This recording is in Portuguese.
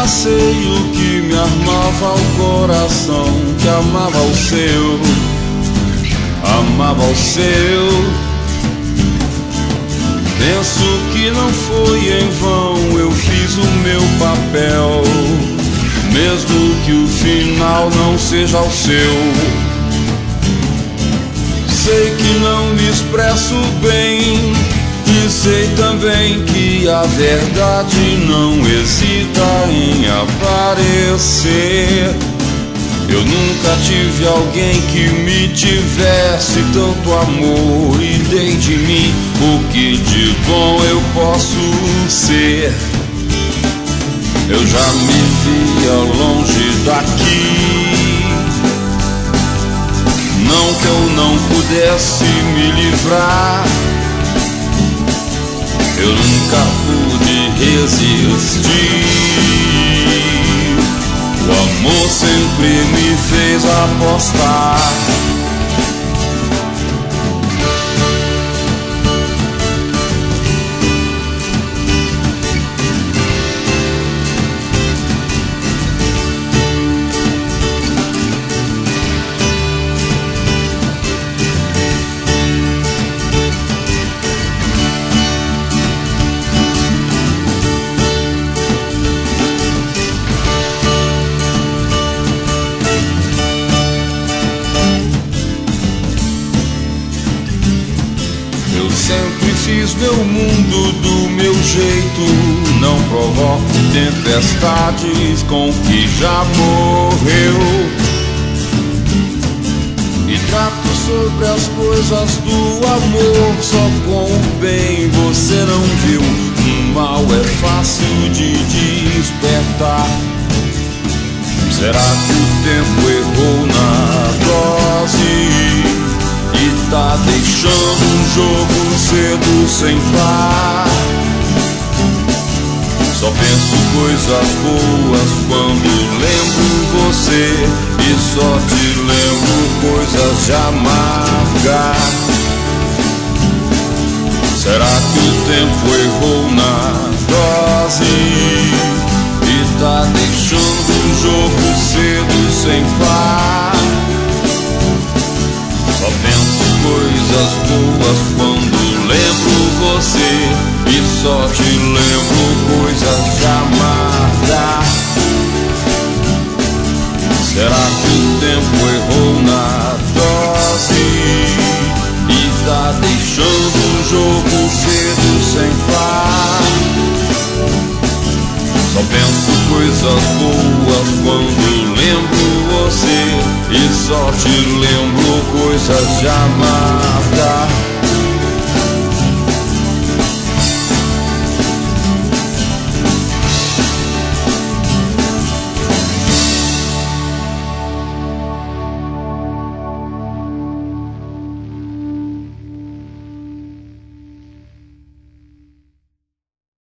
receio que me armava o coração, que amava o seu, amava o seu. Penso que não foi em vão, eu fiz o meu papel, mesmo que o final não seja o seu. Sei que não me expresso bem, e sei também que a verdade não hesita em aparecer. Eu nunca tive alguém que me tivesse tanto amor, e dei de mim o que de bom eu posso ser. Eu já me via longe daqui, não que eu não pudesse me livrar. Eu nunca pude resistir. O amor sempre me fez apostar. Sempre fiz meu mundo do meu jeito, não provoco tempestades com que já morreu. E trato sobre as coisas do amor só com o bem. Você não viu, o mal é fácil de despertar. Será que o tempo errou na dose e tá deixando um jogo cedo sem par? Só penso coisas boas quando lembro você, e só te lembro coisas de amargar. Será que o tempo errou na dose e tá deixando um jogo cedo sem par? Só penso coisas boas quando lembro você, e só te lembro coisas de amargar. Será que o tempo errou na dose e tá deixando o jogo cedo sem par? Só penso coisas boas quando lembro você, e só te lembro coisas de amargar.